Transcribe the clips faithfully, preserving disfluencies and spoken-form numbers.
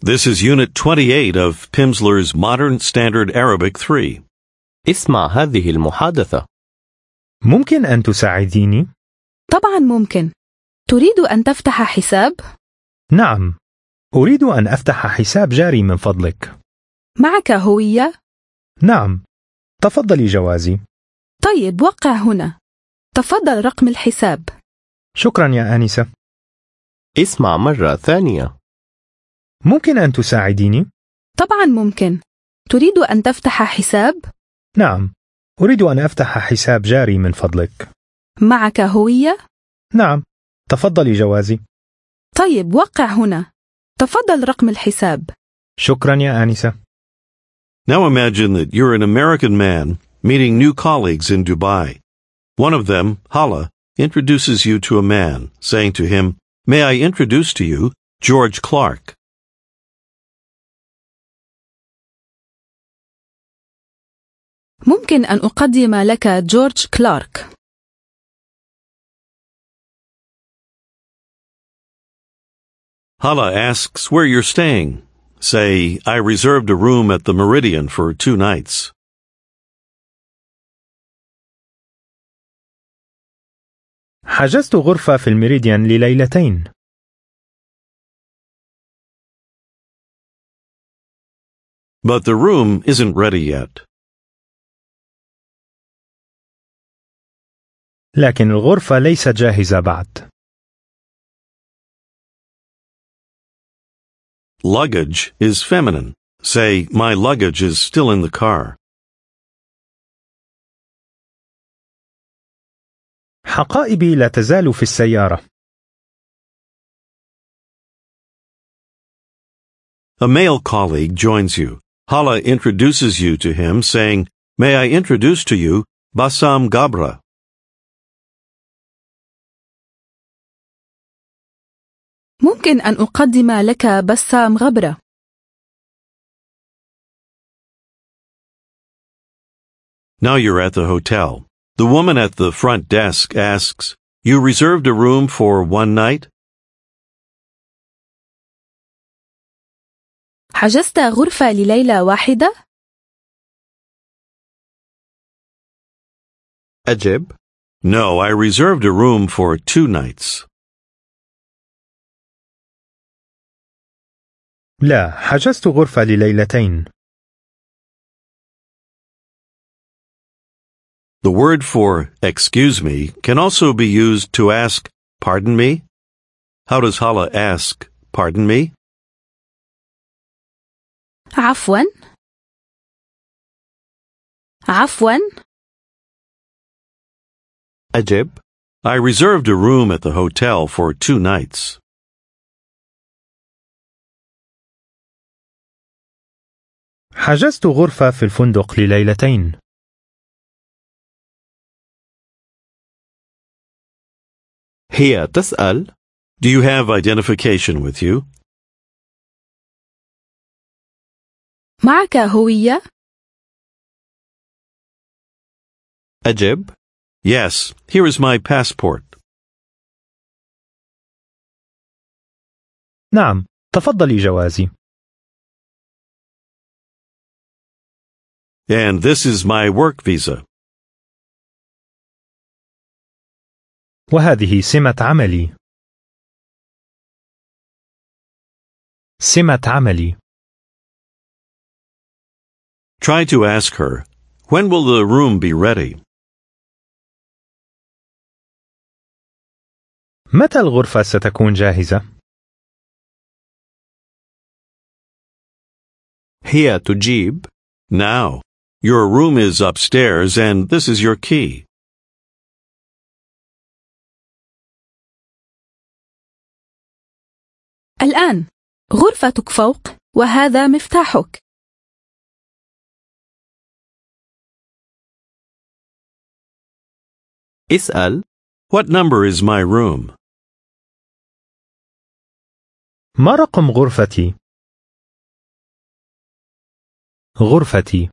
This is Unit twenty-eight of Pimsleur's Modern Standard Arabic three. اسمع هذه المحادثة. ممكن أن تساعديني؟ طبعا ممكن. تريد أن تفتح حساب؟ نعم، أريد أن أفتح حساب جاري من فضلك. معك هوية؟ نعم، تفضلي جوازي. طيب وقع هنا. تفضل رقم الحساب. شكرا يا آنسة. اسمع مرة ثانية. ممكن أن تساعديني؟ طبعا ممكن. تريد أن تفتح حساب؟ نعم، أريد أن أفتح حساب جاري من فضلك. معك هوية؟ نعم، تفضلي جوازي. طيب وقع هنا. تفضل رقم الحساب. شكرا يا آنسة. Now imagine that you're an American man meeting new colleagues in Dubai. One of them, Hala, introduces you to a man, saying to him, "May I introduce to you George Clark?" ممكن أن أقدم لك جورج كلارك. Hala asks where you're staying. Say, "I reserved a room at the Meridian for two nights." حجزت غرفة في الميريديان لليلتين. But the room isn't ready yet. لكن الغرفة ليست جاهزة بعد. Luggage is feminine. Say, "My luggage is still in the car." حقائبي لا تزال في السيارة. A male colleague joins you. Hala introduces you to him, saying, "May I introduce to you Bassam Gabra?" ممكن أن أقدم لك بسام غبرة. Now you're at the hotel. The woman at the front desk asks, "You reserved a room for one night?" حجزت غرفة لليلة واحدة؟ أجب. No, I reserved a room for two nights. لا، حجزت غرفة لليلتين. The word for "excuse me" can also be used to ask, "Pardon me?" How does Hala ask, "Pardon me"? عفوا. عفوا. أجب. I reserved a room at the hotel for two nights. حجزت غرفة في الفندق لليلتين. هي تسأل. Do you have identification with you? معك هوية؟ أجب. Yes, here is my passport. نعم، تفضلي جوازي. And this is my work visa. وهذه سمة عملي. سمة عملي. Try to ask her, "When will the room be ready?" متى الغرفة ستكون جاهزة؟ هي تجيب. Now. Your room is upstairs and this is your key. الآن. غرفتك فوق وهذا مفتاحك. اسأل. What number is my room? ما رقم غرفتي؟ غرفتي.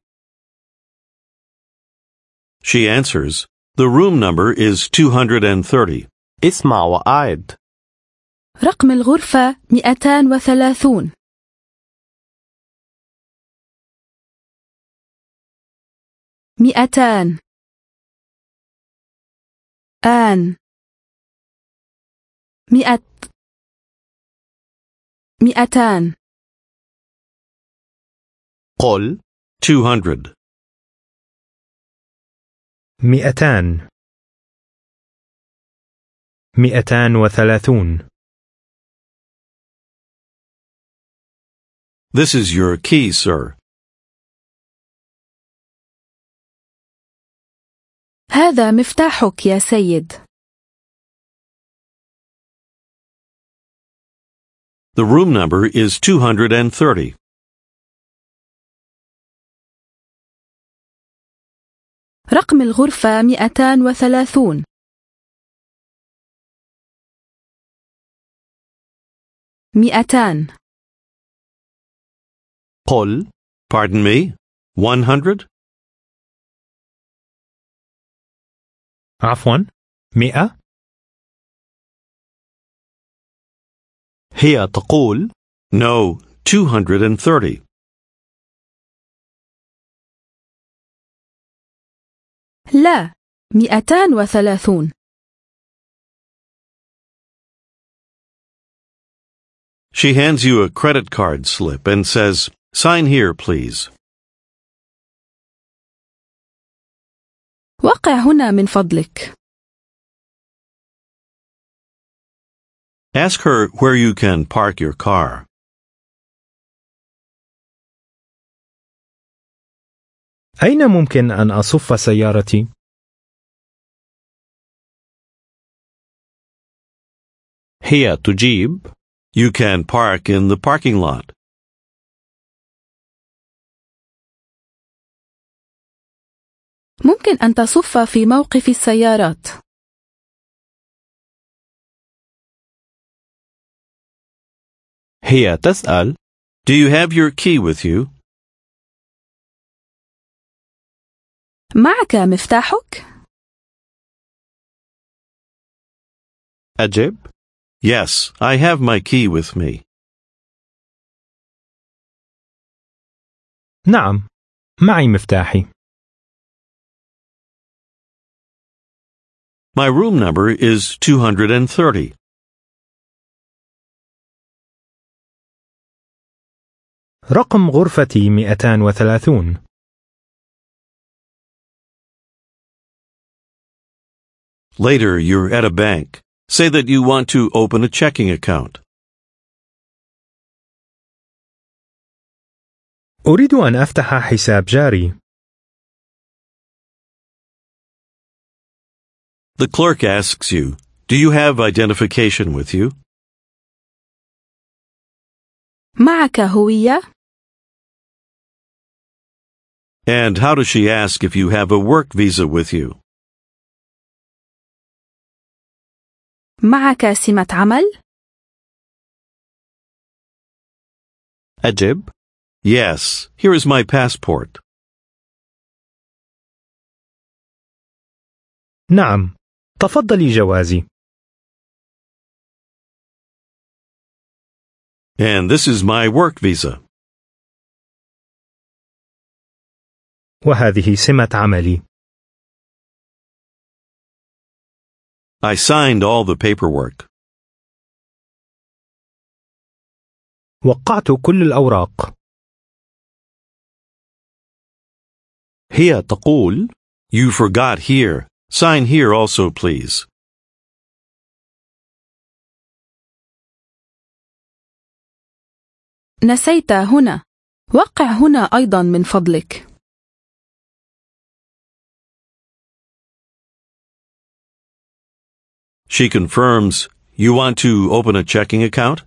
She answers, "The room number is two hundred thirty." اسمع وأعد. رقم الغرفة مئتان وثلاثون. مئتان. آن. مئة. مئتان. قل two hundred. مئتان. مئتان وثلاثون. This is your key, sir. هذا مفتاحك يا سيد. The room number is two hundred thirty. رقم الغرفة مئتان وثلاثون. مئتان. قل Pardon me? one hundred? عفوا، مئة. هي تقول No, two hundred thirty. لا، مئتان وثلاثون. She hands you a credit card slip and says, "Sign here, please." وقع هنا من فضلك. Ask her where you can park your car. أين ممكن أن أصف سيارتي؟ هي تجيب You can park in the parking lot. ممكن أن تصف في موقف السيارات. هي تسأل Do you have your key with you? معك مفتاحك؟ أجب Yes, I have my key with me. نعم، معي مفتاحي. My room number is two hundred thirty. رقم غرفتي مئتان وثلاثون. Later, you're at a bank. Say that you want to open a checking account. أريد أن أفتح حساب جاري. The clerk asks you, "Do you have identification with you?" معك هوية؟ And how does she ask if you have a work visa with you? معك سمة عمل؟ أجب Yes, here is my passport. نعم، تفضلي جوازي. And this is my work visa. وهذه سمة عملي. I signed all the paperwork. وقعت كل الأوراق. هي تقول You forgot here. Sign here also, please. نسيت هنا. وقع هنا أيضا من فضلك. She confirms, You want to open a checking account?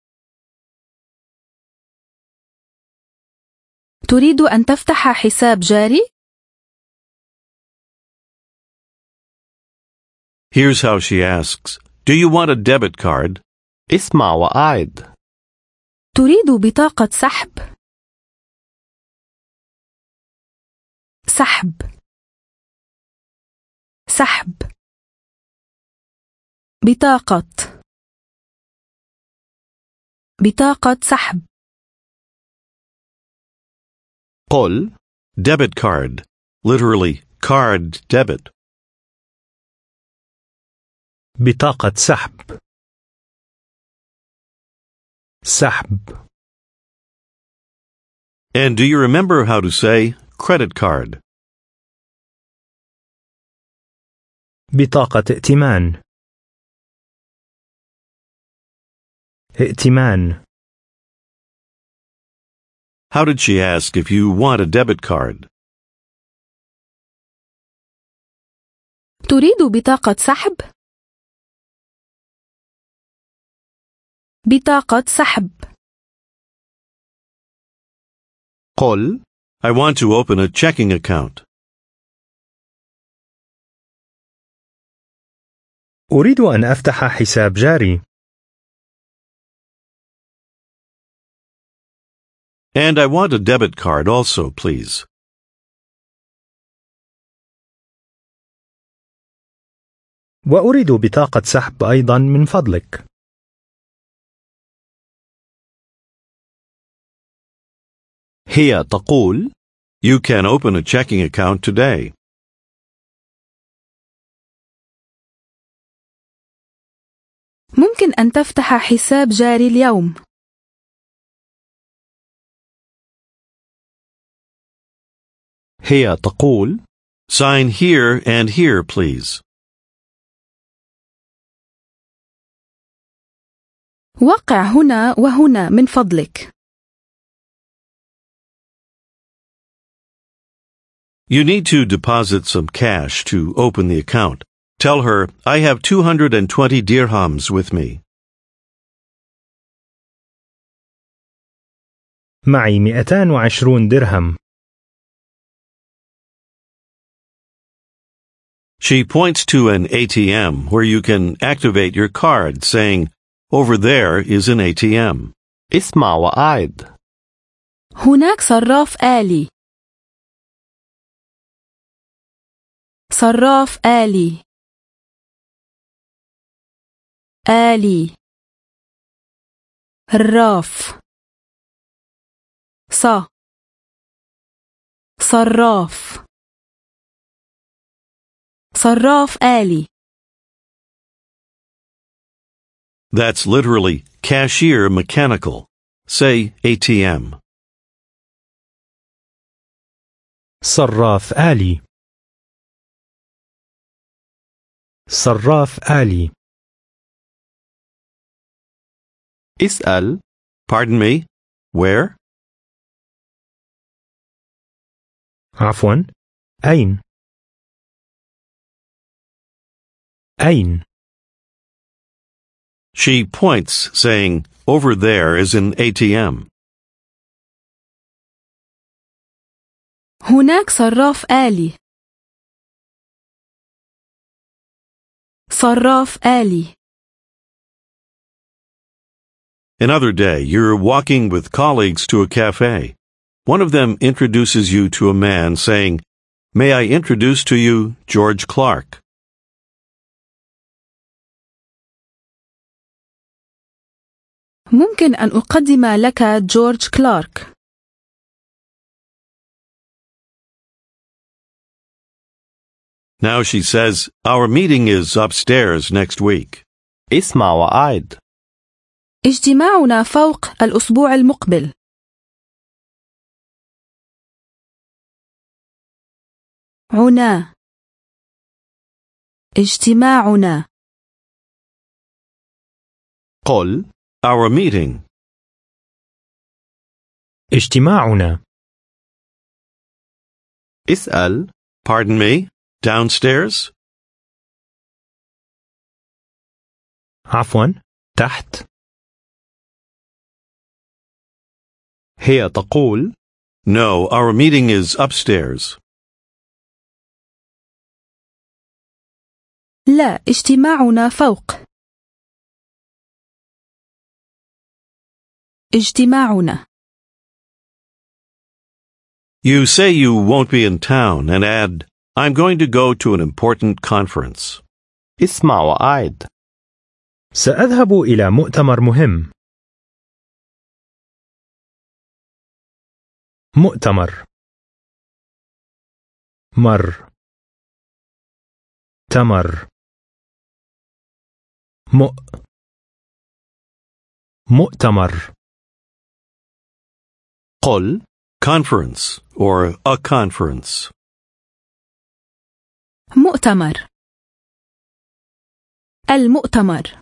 تريد أن تفتح حساب جاري؟ Here's how she asks. Do you want a debit card? اسمع وأعد تريد بطاقة سحب؟ سحب سحب بطاقة بطاقة سحب. قل Debit card. literally card debit. بطاقة سحب. سحب. And do you remember how to say credit card? بطاقة ائتمان. ائتمان. How did she ask if you want a debit card? تريد بطاقة سحب؟ بطاقة سحب. قل I want to open a checking account. أريد أن أفتح حساب جاري. And I want a debit card also, please. وأريد بطاقة سحب أيضا من فضلك. هي تقول You can open a checking account today. ممكن أن تفتح حساب جاري اليوم. هي تقول Sign here and here, please. وقع هنا وهنا من فضلك. You need to deposit some cash to open the account. Tell her, I have two hundred twenty dirhams with me. معي مئتان وعشرون درهم. She points to an A T M where you can activate your card, saying, Over there is an A T M. اسمع وأعد. هناك صراف آلي. صراف آلي. آلي. الراف. ص. صراف. صراف آلي. That's literally cashier mechanical. Say A T M. صراف آلي. صراف آلي. اسأل Pardon me? Where? عفوا، أين؟ أين؟ She points, saying, Over there is an A T M. هناك صراف آلي. صراف آلي. Another day, you're walking with colleagues to a cafe. One of them introduces you to a man, saying, May I introduce to you George Clark? ممكن أن أقدم لك جورج كلارك. Now she says, Our meeting is upstairs next week. اسمع وأعد. اجتماعنا فوق الأسبوع المقبل. عنا. اجتماعنا. قل Our meeting. اجتماعنا. اسأل Pardon me? Downstairs? عفوا، تحت. هي تقول No, our meeting is upstairs. لا، اجتماعنا فوق. اجتماعنا. You say you won't be in town and add, I'm going to go to an important conference. اسمع وأعد. سأذهب إلى مؤتمر مهم. مؤتمر. مر تمر مؤ مؤتمر قل conference or a conference. مؤتمر المؤتمر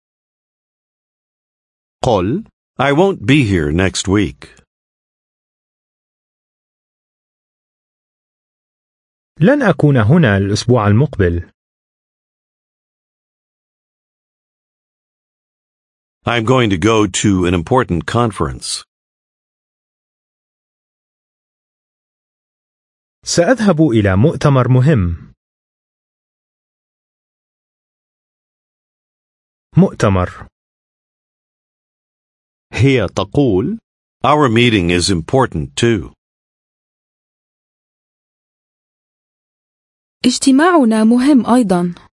قل I won't be here next week. لن أكون هنا الأسبوع المقبل. I'm going to go to an important conference. سأذهب إلى مؤتمر مهم. مؤتمر هي تقول Our meeting is important too. اجتماعنا مهم أيضا.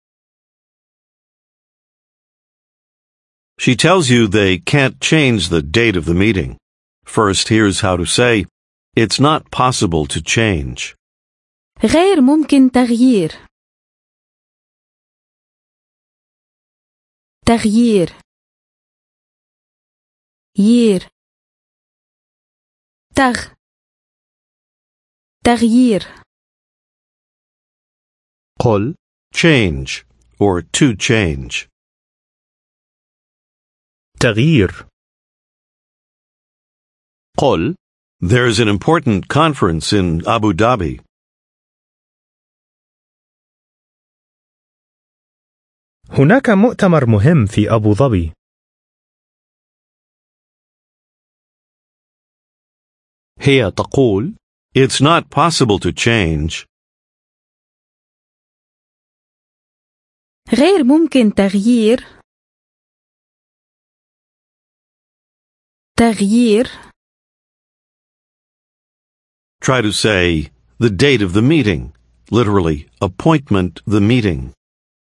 She tells you they can't change the date of the meeting. First, here's how to say, it's not possible to change. غير ممكن تغيير. تغيير يير تغ تغيير قل Change or to change. تغيير قل There's an important conference in Abu Dhabi. هناك مؤتمر مهم في أبو ظبي. هي تقول It's not possible to change. غير ممكن تغيير. تغيير Try to say the date of the meeting. Literally, appointment the meeting.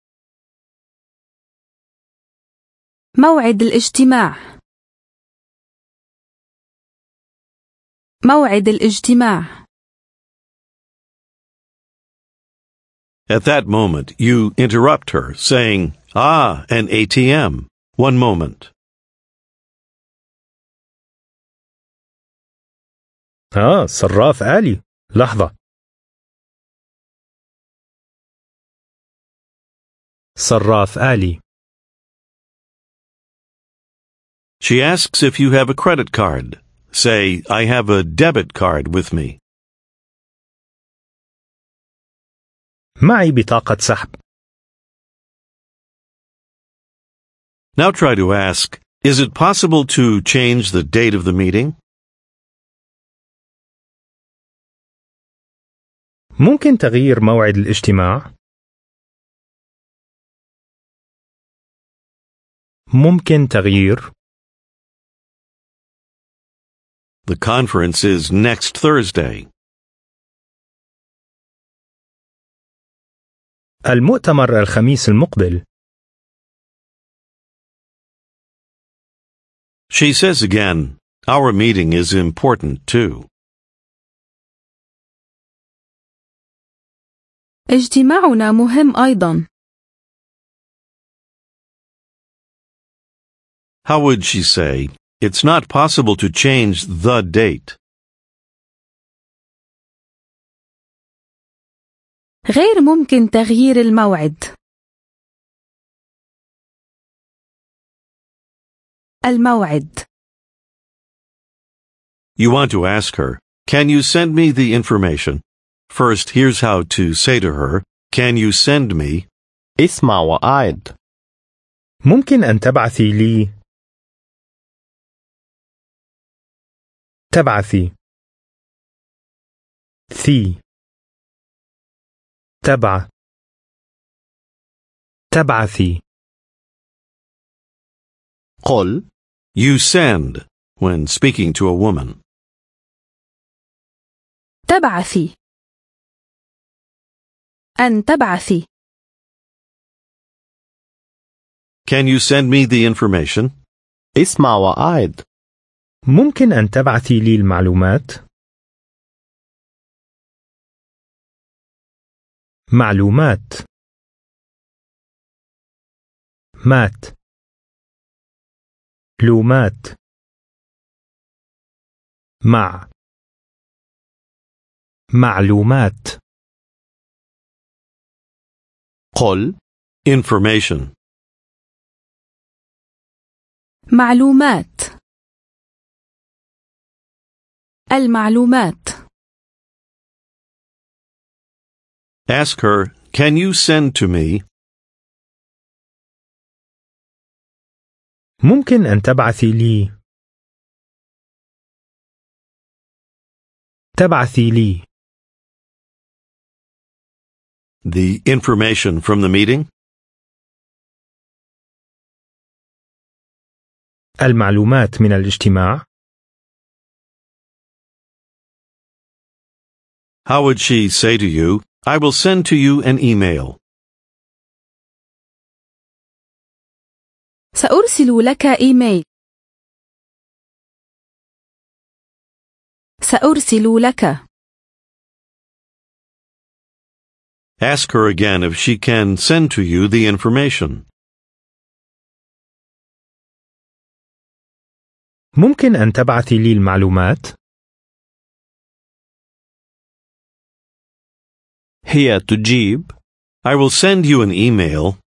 موعد الاجتماع. موعد الاجتماع. At that moment, you interrupt her, saying, Ah, an A T M. One moment. آه صراف آلي. لحظة. صراف آلي. She asks if you have a credit card. Say, I have a debit card with me. معي بطاقة سحب. Now try to ask, is it possible to change the date of the meeting? ممكن تغيير موعد الاجتماع؟ ممكن تغيير. The conference is next Thursday. المؤتمر الخميس المقبل. She says again, our meeting is important too. اجتماعنا مهم أيضا. How would she say, it's not possible to change the date? غير ممكن تغيير الموعد. الموعد. You want to ask her, can you send me the information? First, here's how to say to her, can you send me? اسمع وأعد. ممكن أن تبعثي لي. تبعثي. ثي. تبع. تبعثي. قل You send when speaking to a woman. تبعثي. أن تبعثي. Can you send me the information? اسمع وأعد. ممكن أن تبعثي لي المعلومات؟ معلومات. مات. لومات. مع. معلومات. قل Information. معلومات. المعلومات. Ask her, can you send to me? ممكن أن تبعثي لي. تبعثي لي. The information from the meeting? المعلومات من الاجتماع. How would she say to you, I will send to you an email? سأرسل لك إيميل. سأرسل لك. Ask her again if she can send to you the information. ممكن أن تبعثي لي المعلومات؟ هي تجيب I will send you an email.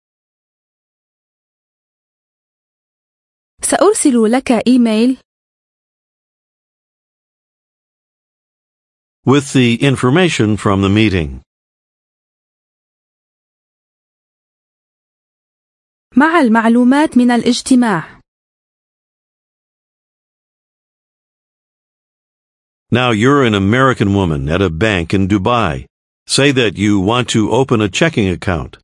سأرسل لك إيميل. With the information from the meeting. مع المعلومات من الاجتماع. Now you're an American woman at a bank in Dubai. Say that you want to open a checking account.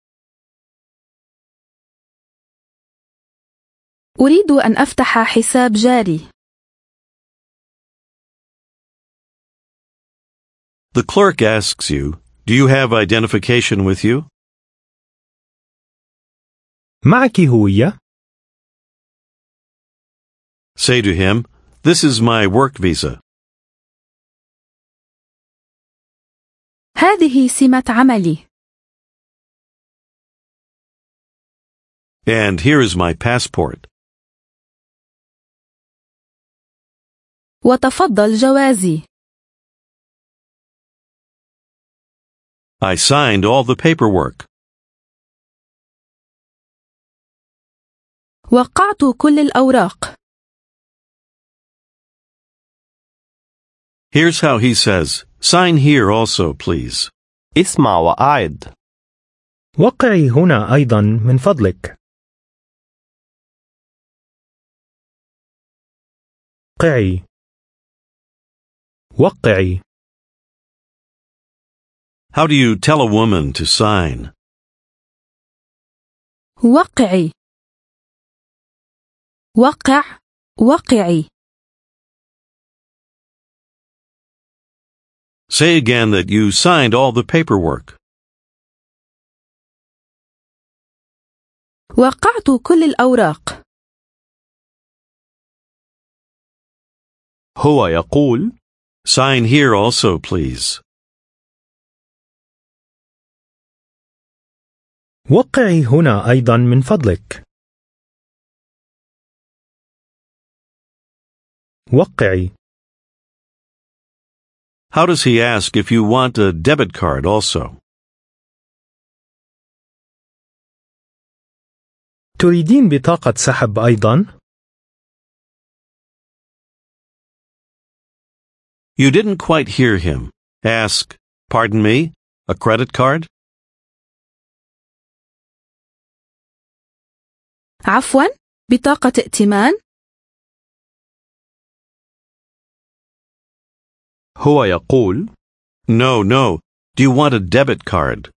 أريد أن أفتح حساب جاري. The clerk asks you, do you have identification with you? معك هوية؟ Say to him, this is my work visa. هذه سمة عملي. And here is my passport. وتفضل جوازي. I signed all the paperwork. وقعت كل الأوراق. Here's how he says, sign here also, please. اسمع وأعد. وقعي هنا أيضا من فضلك. قعي. وقعي. How do you tell a woman to sign? وقعي. وقع. وقعي. Say again that you signed all the paperwork. وقعت كل الأوراق. هو يقول Sign here also, please. وقعي هنا أيضا من فضلك. وقعي. How does he ask if you want a debit card also? تريدين بطاقة سحب أيضا؟ You didn't quite hear him. Ask, pardon me, a credit card? عفوا، بطاقة ائتمان؟ هو يقول No, no. Do you want a debit card?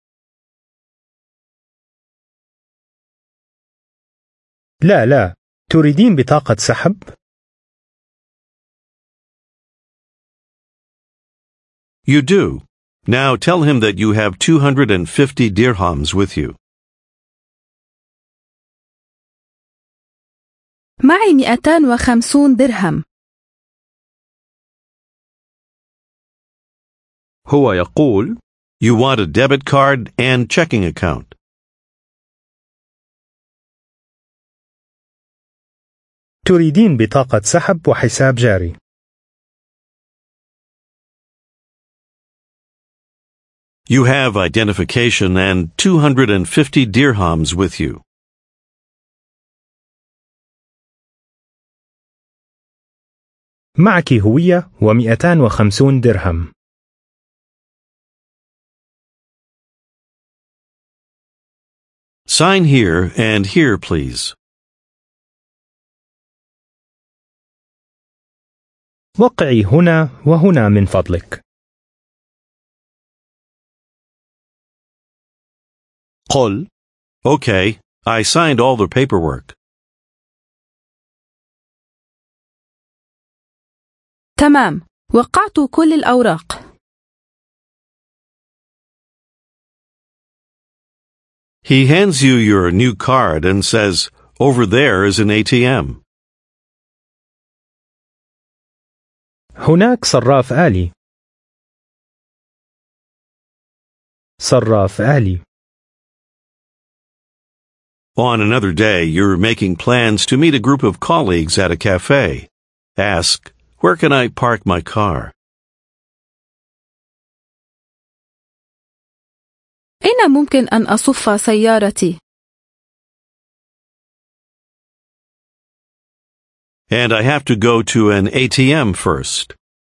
لا لا، تريدين بطاقة سحب؟ You do. Now tell him that you have two hundred fifty dirhams with you. معي مئتان وخمسون درهم. هو يقول You want a debit card and checking account. تريدين بطاقة سحب وحساب جاري. You have identification and two hundred fifty dirhams with you. معك هوية ومئتان وخمسون درهم. Sign here and here, please. وقعي هنا وهنا من فضلك. قل Okay, I signed all the paperwork. تمام، وقعت كل الأوراق. He hands you your new card and says, over there is an A T M. هناك صراف آلي. صراف آلي. On another day, you're making plans to meet a group of colleagues at a cafe. Ask, where can I park my car? أين ممكن أن أصف سيارتي؟ And I have to go to an A T M first.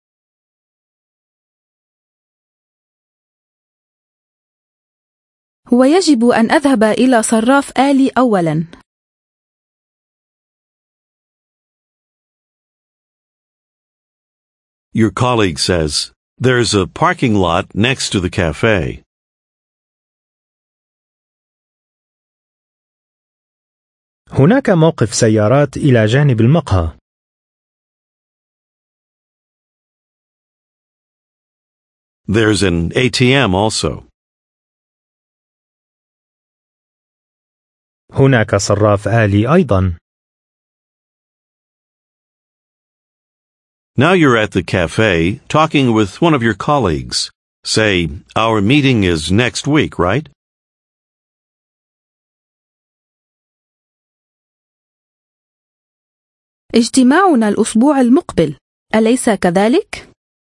هو يجب أن أذهب إلى صراف آلي أولاً. Your colleague says, there's a parking lot next to the cafe. هناك موقف سيارات إلى جانب المقهى. There's an A T M also. هناك صراف آلي أيضا. Now you're at the cafe talking with one of your colleagues. Say, our meeting is next week, right? اجتماعنا الأسبوع المقبل، أليس كذلك؟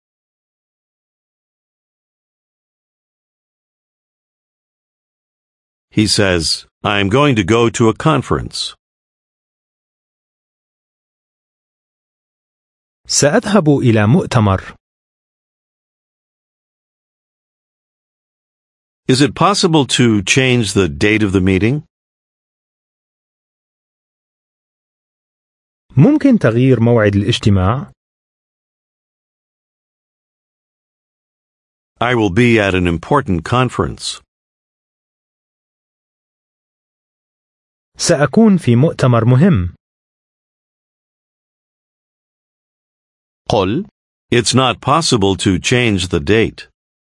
He says, I'm going to go to a conference. سأذهب إلى مؤتمر. Is it possible to change the date of the meeting? ممكن تغيير موعد الاجتماع؟ I will be at an important conference. سأكون في مؤتمر مهم. قل It's not possible to change the date.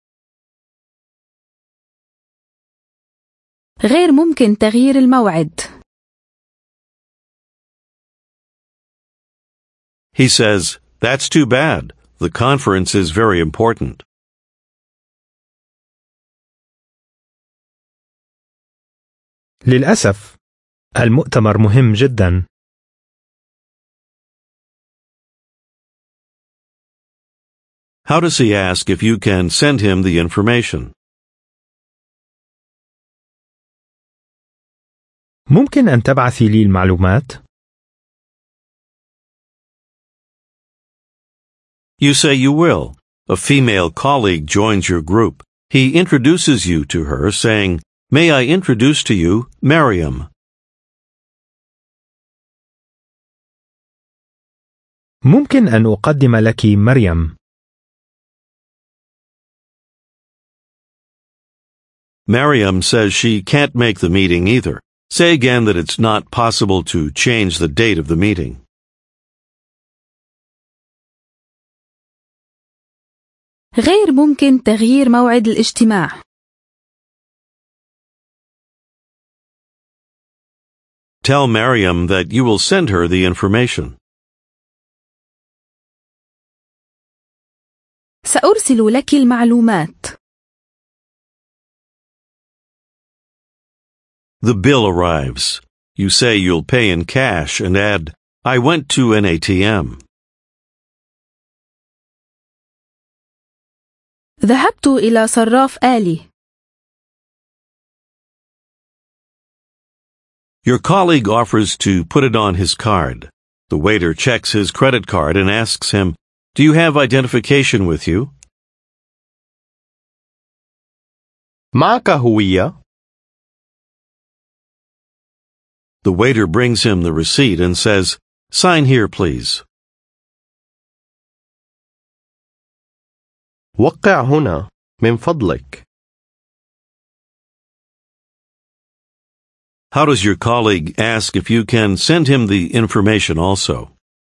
غير ممكن تغيير الموعد. He says, that's too bad. The conference is very important. للأسف، المؤتمر مهم جدا. How does he ask if you can send him the information? ممكن أن تبعثي لي المعلومات؟ You say you will. A female colleague joins your group. He introduces you to her, saying, May I introduce to you Mariam? ممكن أن أقدم لك مريم. Mariam says she can't make the meeting either. Say again that it's not possible to change the date of the meeting. غير ممكن تغيير موعد الاجتماع. Tell Mariam that you will send her the information. سأرسل لك المعلومات. The bill arrives. You say you'll pay in cash and add, I went to an A T M. ذهبت إلى صراف آلي. Your colleague offers to put it on his card. The waiter checks his credit card and asks him, Do you have identification with you? معك هوية؟ The waiter brings him the receipt and says, Sign here, please. وقع هنا من فضلك. How does your colleague ask if you can send him the information also?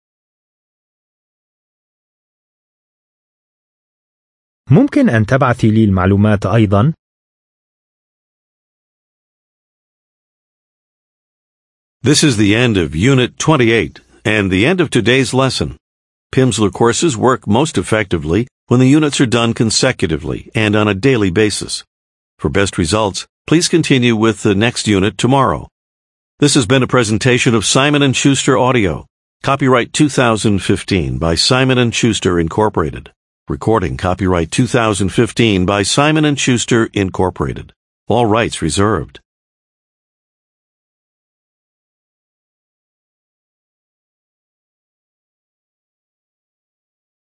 ممكن أن تبعثي لي المعلومات أيضا؟ This is the end of Unit twenty-eight and the end of today's lesson. Pimsleur courses work most effectively when the units are done consecutively and on a daily basis. For best results, please continue with the next unit tomorrow. This has been a presentation of Simon and Schuster Audio. Copyright two thousand fifteen by Simon and Schuster Incorporated. Recording copyright two thousand fifteen by Simon and Schuster Incorporated. All rights reserved.